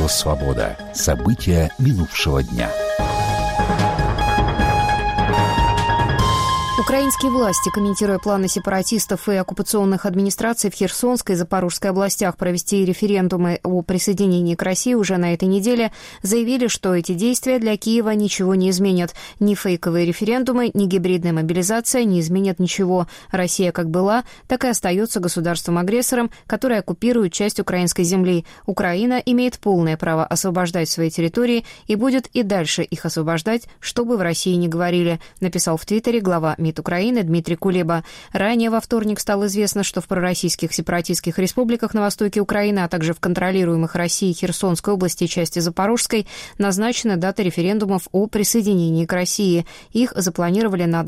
«Свобода». События минувшего дня. Украинские власти, комментируя планы сепаратистов и оккупационных администраций в Херсонской и Запорожской областях провести референдумы о присоединении к России уже на этой неделе, заявили, что эти действия для Киева ничего не изменят. Ни фейковые референдумы, ни гибридная мобилизация не изменят ничего. Россия как была, так и остается государством-агрессором, которое оккупирует часть украинской земли. Украина имеет полное право освобождать свои территории и будет и дальше их освобождать, что бы в России ни говорили, написал в Твиттере глава МИД Украины Дмитрий Кулеба. Ранее во вторник стало известно, что в пророссийских сепаратистских республиках на востоке Украины, а также в контролируемых Россией Херсонской области и части Запорожской назначена дата референдумов о присоединении к России. Их запланировали на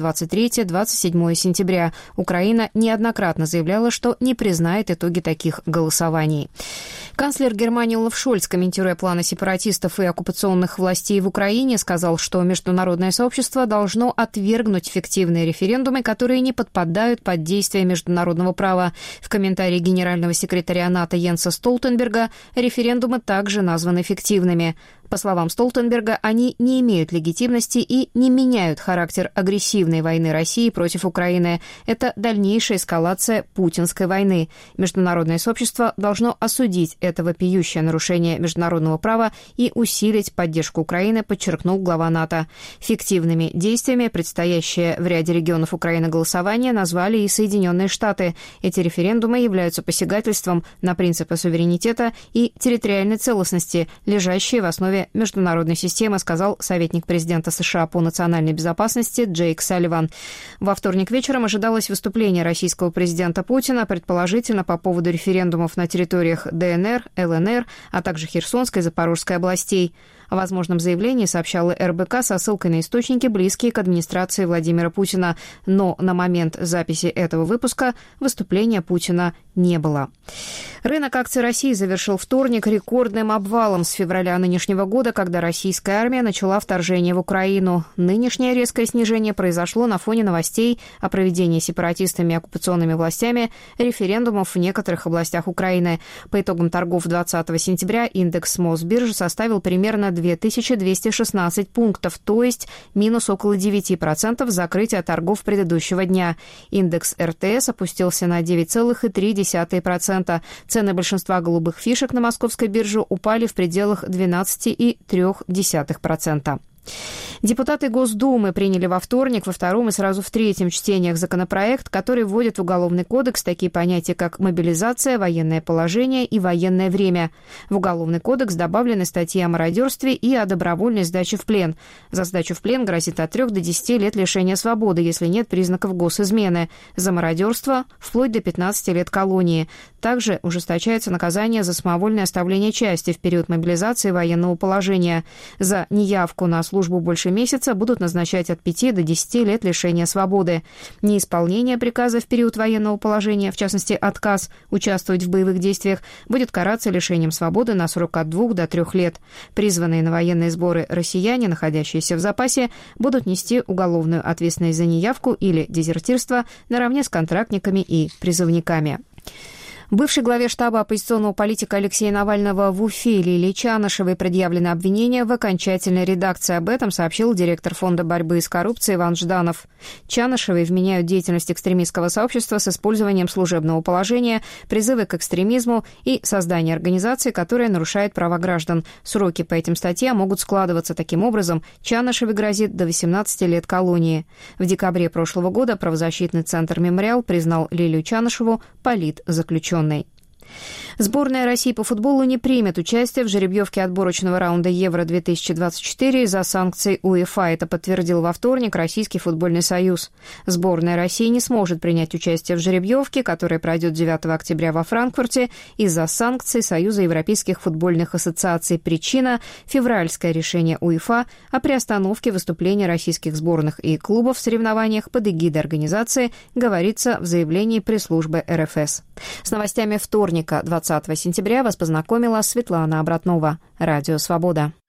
23-27 сентября. Украина неоднократно заявляла, что не признает итоги таких голосований. Канцлер Германии Олаф Шольц, комментируя планы сепаратистов и оккупационных властей в Украине, сказал, что международное сообщество должно отвергнуть фиктивные референдумы, которые не подпадают под действие международного права. В комментарии генерального секретаря НАТО Йенса Столтенберга референдумы также названы фиктивными. По словам Столтенберга, они не имеют легитимности и не меняют характер агрессивной войны России против Украины. Это дальнейшая эскалация путинской войны. Международное сообщество должно осудить это вопиющее нарушение международного права и усилить поддержку Украины, подчеркнул глава НАТО. Фиктивными действиями предстоящее в ряде регионов Украины голосование назвали и Соединенные Штаты. Эти референдумы являются посягательством на принципы суверенитета и территориальной целостности, лежащие в основе международной системы, сказал советник президента США по национальной безопасности Джейк Салливан. Во вторник вечером ожидалось выступление российского президента Путина, предположительно по поводу референдумов на территориях ДНР, ЛНР, а также Херсонской и Запорожской областей. О возможном заявлении сообщала РБК со ссылкой на источники, близкие к администрации Владимира Путина. Но на момент записи этого выпуска выступления Путина не было. Рынок акций России завершил вторник рекордным обвалом с февраля нынешнего года, когда российская армия начала вторжение в Украину. Нынешнее резкое снижение произошло на фоне новостей о проведении сепаратистами и оккупационными властями референдумов в некоторых областях Украины. По итогам торгов 20 сентября индекс Мосбиржи составил примерно 2216 пунктов, то есть минус около 9% закрытия торгов предыдущего дня. Индекс РТС опустился на 9,3%. Цены большинства голубых фишек на московской бирже упали в пределах 12,3%. Депутаты Госдумы приняли во вторник, во втором и сразу в третьем чтениях законопроект, который вводит в Уголовный кодекс такие понятия, как мобилизация, военное положение и военное время. В Уголовный кодекс добавлены статьи о мародерстве и о добровольной сдаче в плен. За сдачу в плен грозит от 3 до 10 лет лишения свободы, если нет признаков госизмены. За мародерство – вплоть до 15 лет колонии. Также ужесточается наказание за самовольное оставление части в период мобилизации и военного положения. За неявку на службу больше месяца будут назначать от 5 до 10 лет лишения свободы. Неисполнение приказа в период военного положения, в частности, отказ участвовать в боевых действиях, будет караться лишением свободы на срок от 2 до 3 лет. Призванные на военные сборы россияне, находящиеся в запасе, будут нести уголовную ответственность за неявку или дезертирство наравне с контрактниками и призывниками. Бывшей главе штаба оппозиционного политика Алексея Навального в Уфе Лилии Чанышевой предъявлены обвинения в окончательной редакции. Об этом сообщил директор Фонда борьбы с коррупцией Иван Жданов. Чанышевой вменяют деятельность экстремистского сообщества с использованием служебного положения, призывы к экстремизму и создание организации, которая нарушает права граждан. Сроки по этим статьям могут складываться таким образом. Чанышевой грозит до 18 лет колонии. В декабре прошлого года правозащитный центр «Мемориал» признал Лилию Чанышеву политзаключенной. Сборная России по футболу не примет участие в жеребьевке отборочного раунда Евро-2024 из-за санкций УЕФА. Это подтвердил во вторник Российский футбольный союз. Сборная России не сможет принять участие в жеребьевке, которая пройдет 9 октября во Франкфурте, из-за санкций Союза европейских футбольных ассоциаций. Причина – февральское решение УЕФА о приостановке выступлений российских сборных и клубов в соревнованиях под эгидой организации, говорится в заявлении пресс-службы РФС. С новостями вторника, 20 сентября, вас познакомила Светлана Обратнова. Радио «Свобода».